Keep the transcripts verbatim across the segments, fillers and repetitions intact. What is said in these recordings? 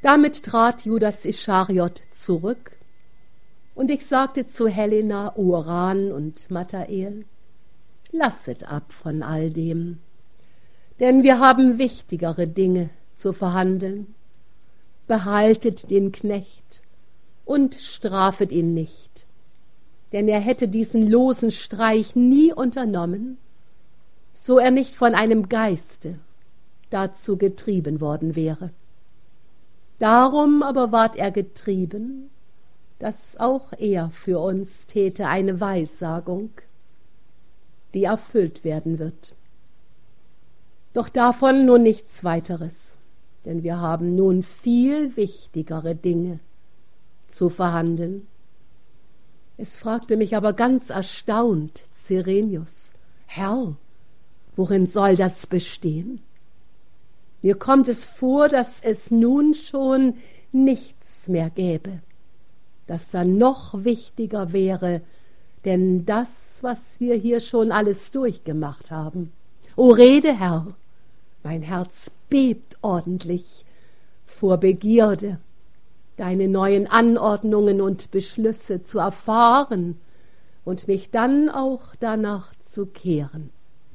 Damit trat Judas Ischariot zurück, und ich sagte zu Helena, Uran und Mathael: Lasset ab von all dem, denn wir haben wichtigere Dinge zu verhandeln. Behaltet den Knecht und strafet ihn nicht, denn er hätte diesen losen Streich nie unternommen, so er nicht von einem Geiste dazu getrieben worden wäre. Darum aber ward er getrieben, dass auch er für uns täte eine Weissagung, die erfüllt werden wird. Doch davon nun nichts weiteres, denn wir haben nun viel wichtigere Dinge zu verhandeln. Es fragte mich aber ganz erstaunt Cyrenius: Herr, worin soll das bestehen? Mir kommt es vor, dass es nun schon nichts mehr gäbe, das dann noch wichtiger wäre, denn das, was wir hier schon alles durchgemacht haben. O rede, Herr, mein Herz bebt ordentlich vor Begierde, deine neuen Anordnungen und Beschlüsse zu erfahren und mich dann auch danach zu kehren.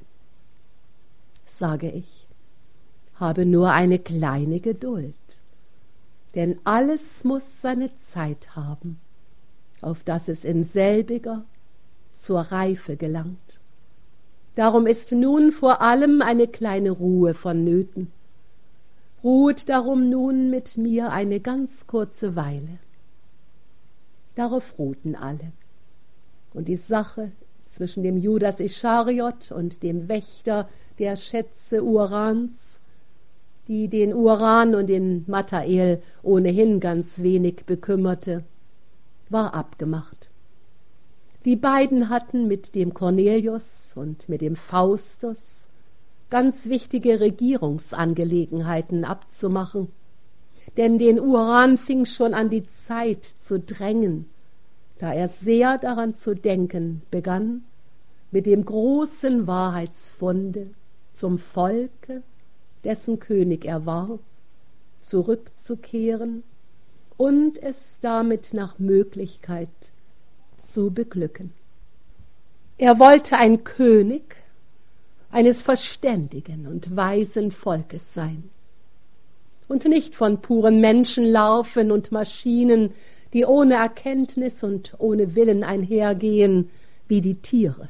Sage ich, habe nur eine kleine Geduld, denn alles muss seine Zeit haben, auf dass es in selbiger zur Reife gelangt. Darum ist nun vor allem eine kleine Ruhe vonnöten. Ruht darum nun mit mir eine ganz kurze Weile. Darauf ruhten alle, und die Sache zwischen dem Judas Ischariot und dem Wächter der Schätze Urans, die den Uran und den Mathael ohnehin ganz wenig bekümmerte, war abgemacht. Die beiden hatten mit dem Cornelius und mit dem Faustus ganz wichtige Regierungsangelegenheiten abzumachen, denn den Uran fing schon an die Zeit zu drängen, da er sehr daran zu denken begann, mit dem großen Wahrheitsfunde zum Volke, dessen König er war, zurückzukehren und es damit nach Möglichkeit zu beglücken. Er wollte ein König eines verständigen und weisen Volkes sein und nicht von puren Menschenlarven und Maschinen, die ohne Erkenntnis und ohne Willen einhergehen wie die Tiere.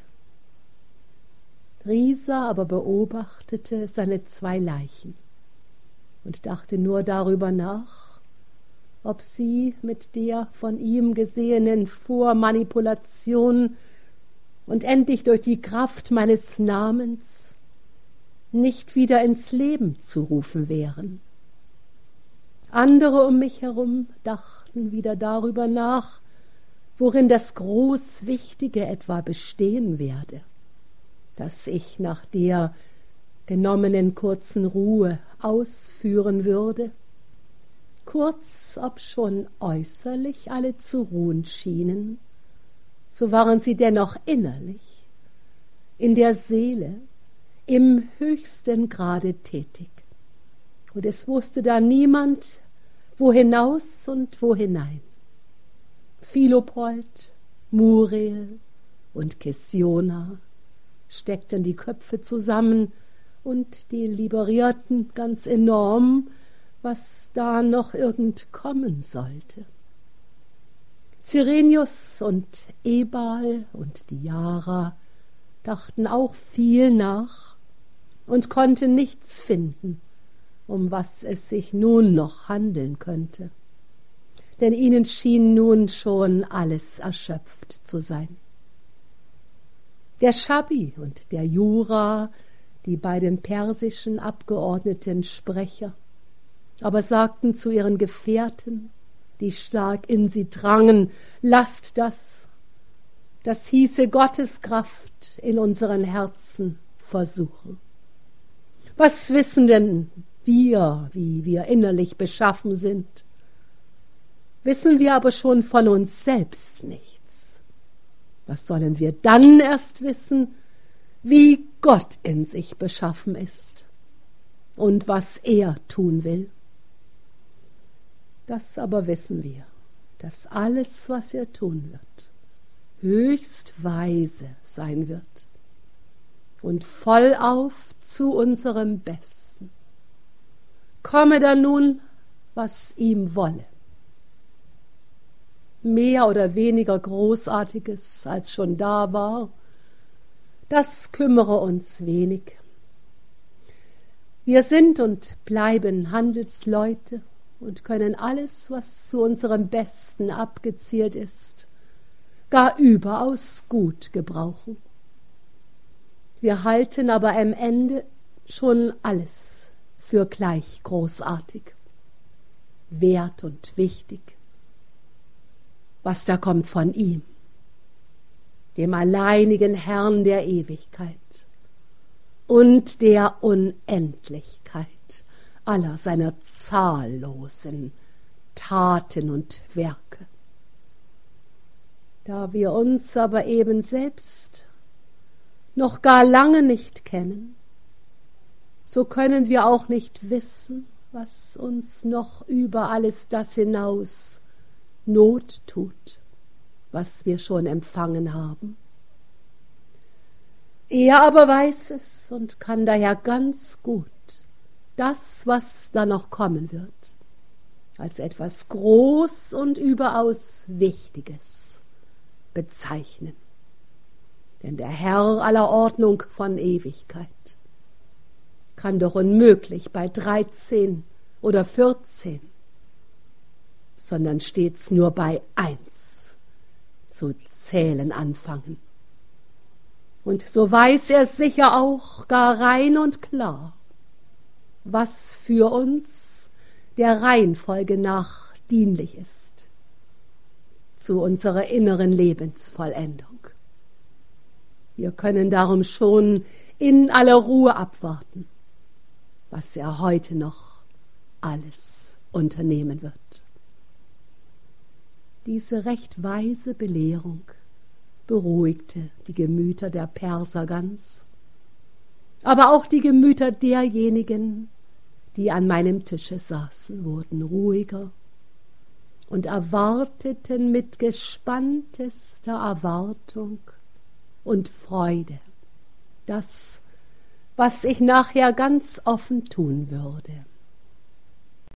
Risa aber beobachtete seine zwei Leichen und dachte nur darüber nach, ob sie mit der von ihm gesehenen Vormanipulation und endlich durch die Kraft meines Namens nicht wieder ins Leben zu rufen wären. Andere um mich herum dachten wieder darüber nach, worin das Großwichtige etwa bestehen werde, das ich nach der genommenen kurzen Ruhe ausführen würde. Kurz, obschon äußerlich alle zu ruhen schienen, so waren sie dennoch innerlich, in der Seele, im höchsten Grade tätig. Und es wusste da niemand, wo hinaus und wo hinein. Philopold, Muriel und Kessiona steckten die Köpfe zusammen und deliberierten ganz enorm, was da noch irgend kommen sollte. Cyrenius und Ebal und Diara dachten auch viel nach und konnten nichts finden, um was es sich nun noch handeln könnte, denn ihnen schien nun schon alles erschöpft zu sein. Der Schabi und der Jura, die beiden persischen Abgeordneten Sprecher, aber sagten zu ihren Gefährten, die stark in sie drangen: Lasst das, das hieße Gottes Kraft in unseren Herzen versuchen. Was wissen denn wir, wie wir innerlich beschaffen sind? Wissen wir aber schon von uns selbst nichts. Was sollen wir dann erst wissen, wie Gott in sich beschaffen ist und was er tun will? Das aber wissen wir, dass alles, was er tun wird, höchst weise sein wird und vollauf zu unserem Besten. Komme da nun, was ihm wolle. Mehr oder weniger Großartiges, als schon da war, das kümmere uns wenig. Wir sind und bleiben Handelsleute und können alles, was zu unserem Besten abgezielt ist, gar überaus gut gebrauchen. Wir halten aber am Ende schon alles für gleich großartig, wert und wichtig. Was da kommt von ihm, dem alleinigen Herrn der Ewigkeit und der Unendlichkeit aller seiner zahllosen Taten und Werke. Da wir uns aber eben selbst noch gar lange nicht kennen, so können wir auch nicht wissen, was uns noch über alles das hinaus Not tut, was wir schon empfangen haben. Er aber weiß es und kann daher ganz gut das, was da noch kommen wird, als etwas Groß und überaus Wichtiges bezeichnen. Denn der Herr aller Ordnung von Ewigkeit kann doch unmöglich bei dreizehn oder vierzehn, sondern stets nur bei eins zu zählen anfangen. Und so weiß er sicher auch gar rein und klar, was für uns der Reihenfolge nach dienlich ist, zu unserer inneren Lebensvollendung. Wir können darum schon in aller Ruhe abwarten, was er heute noch alles unternehmen wird. Diese recht weise Belehrung beruhigte die Gemüter der Perser ganz, aber auch die Gemüter derjenigen, die an meinem Tische saßen, wurden ruhiger und erwarteten mit gespanntester Erwartung und Freude das, was ich nachher ganz offen tun würde.